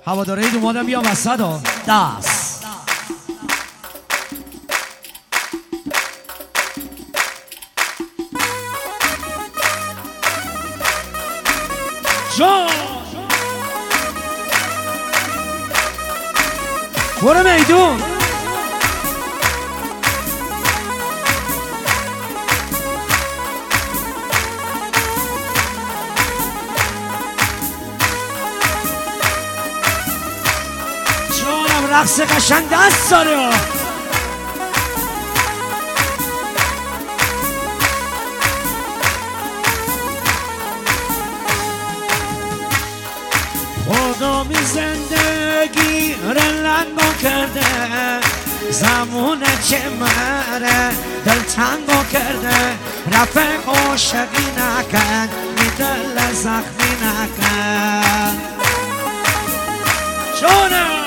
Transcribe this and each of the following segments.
هواداره دومادم بیا وسط ها دست جان برو میدون جانم رقص قشنگ دست داره خدا می زندگی رلنگو کرده زمونه که مره دل تنگو کرده رفق عاشقی نکن می دل زخمی نکن جانم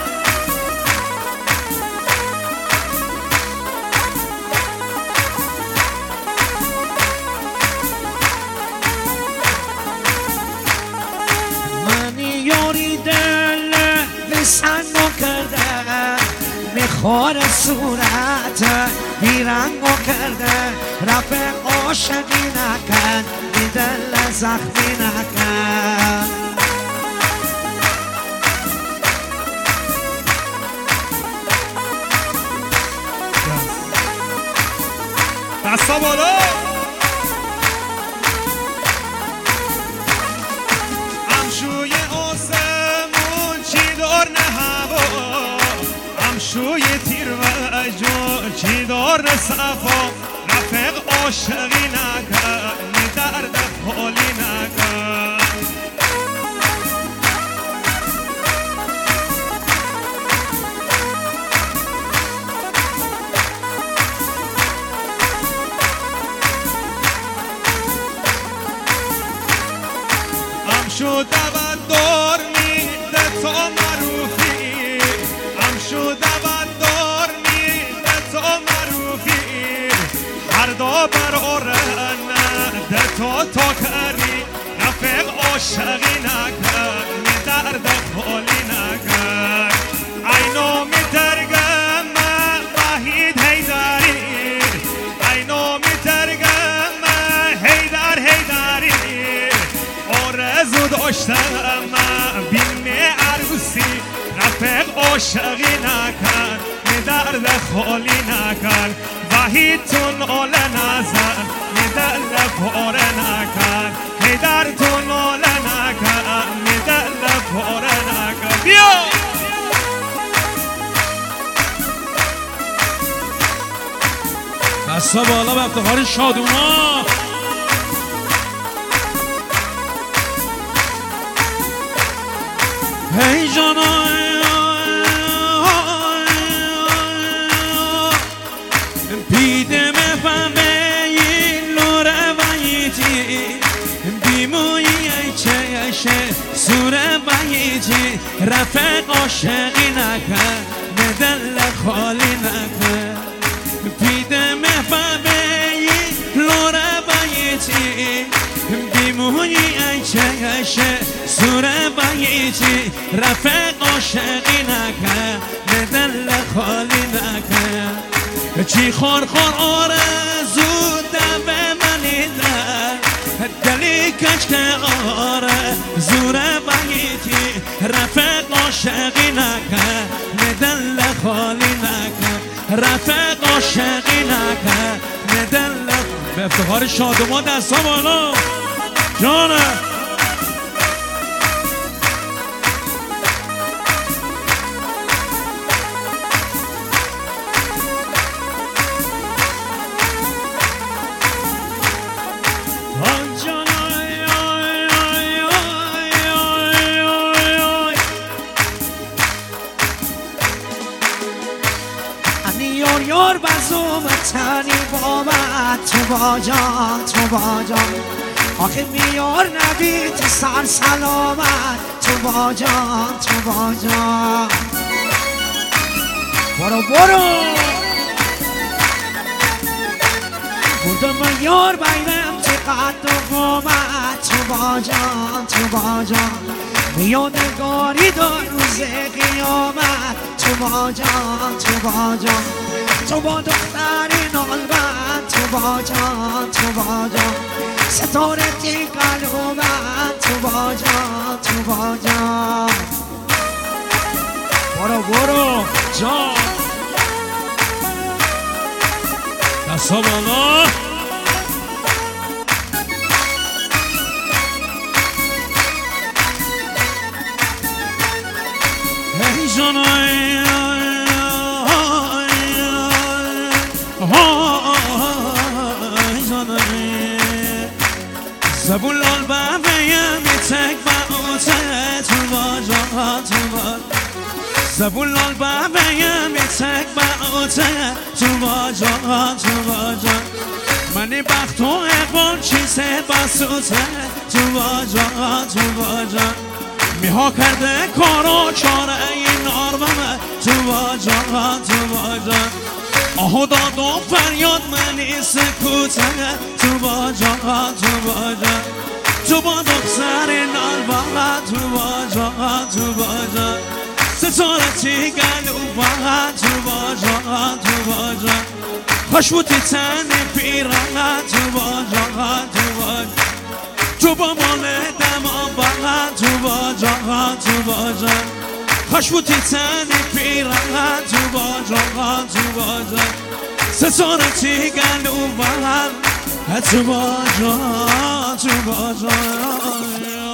سنگو کرده میخوره صورت بیرنگو کرده رفق عاشقی نکن بی دل زخمی نکن دستا بالا همشوی آسمون چی دار نه هوا همشوی تیر و جو چی دار نه صفا رفق عاشقی نکن می درد خالی نکن همشو دوادار میده تا معروفی همشو دوادار میده تا معروفی هر دا براره ده تا کری رفق عاشقی نکن می درد خالی نکن اینو می ترگم وحید حیدری اینو می ترگم حیدری آرزو داشتم بیم عروسی رفق عاشقی نکن می درد خالی نکن وحیدتون آل نزن می دل پاره نکن می دردتون آل نکن می دل پاره نکن بیا دستا بالا به افتخار شادوما هی جانا پیده مفهمه این لوره ویتی بیمویی ایچه سوره ویتی رفق عاشقی نکن دل خالی نکن پیده مفهمه این لوره ویتی بیمویی ایچه سوره ویتی رفق عاشقی نکن دل خالی نکن چی خور آرزو دم منی در دلی کچ که آرزوره ویتی رفق عاشقی نکن دل خالی نکن رفق عاشقی نکن دل به افتخار شادوما دستا بالا جانه یار بزوم تنی با من تو باجا آخه میار نبید سر سلامت تو باجا برو بردم من یار بیرم تو قد و قامت تو باجان تو باجان یادگاری دار روز قیامت تو باجان تو باجان تو با دختری نالبند تو باجان تو باجان ستاره تی قلوبت تو باجان تو باجان برو جان دستا بالا ای جان زبون لال بهم میتک با اوته تو باجان تو باجان زبون لال بهم میتک با اوته تو باجان تو باجان منی بخت و اقبال چیزه بسوته تو باجان تو باجان میها کرده کارو چاره این آرممه تو باجان تو باجان آهو داد و فریاد منی سکوته تو باجان تو باجان تو با دختر نالبان تو باجان تو باجان ستارتی گلوبان تو باجان تو باجان خوشبوتی تن پیران تو باجان تو باجان تو با مال دماغ تو باجان تو باجان خوشبوتی تن پیران تو باجان تو باجان ستارتی گلوبان تو باجان تو باجان